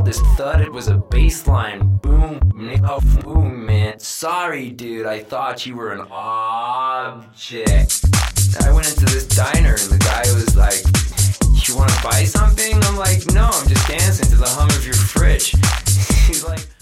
felt this thud. It was a bass line. Boom. Oh, boom, man. Sorry, dude. I thought you were an object. I went into this diner and the guy was like, you want to buy something? I'm like, no, I'm just dancing to the hum of your fridge. He's like...